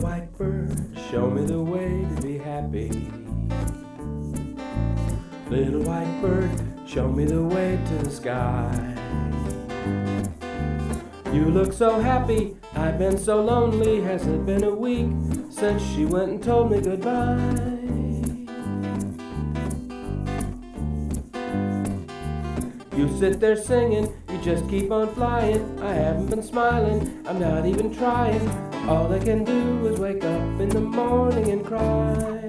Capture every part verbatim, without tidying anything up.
white bird, show me the way to be happy. Little white bird, show me the way to the sky. You look so happy, I've been so lonely. Has it been a week since she went and told me goodbye? You sit there singing, you just keep on flying. I haven't been smiling, I'm not even trying. All I can do is wake up in the morning and cry.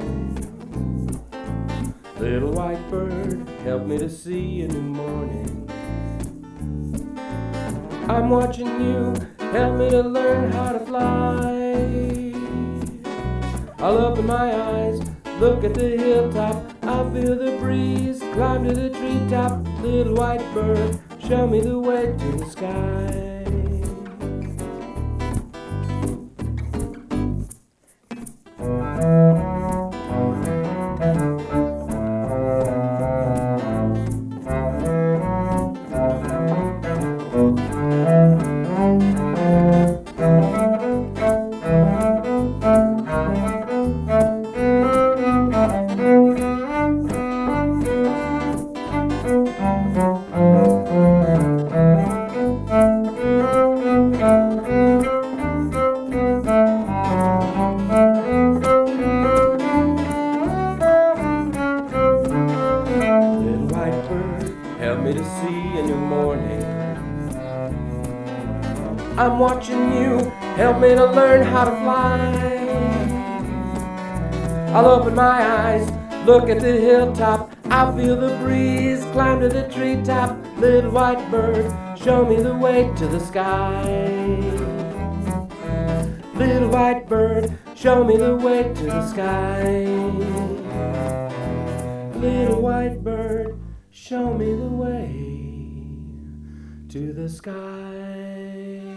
Little white bird, help me to see a new morning. I'm watching you, help me to learn how to fly. I'll open my eyes, look at the hilltop. I'll feel the breeze, climb to the treetop. Little white bird, show me the way to the sky. Help me to see a new morning. I'm watching you, help me to learn how to fly. I'll open my eyes, look at the hilltop. I'll feel the breeze, climb to the treetop. Little white bird, show me the way to the sky. Little white bird, show me the way to the sky. Little white bird, show me the way to the sky.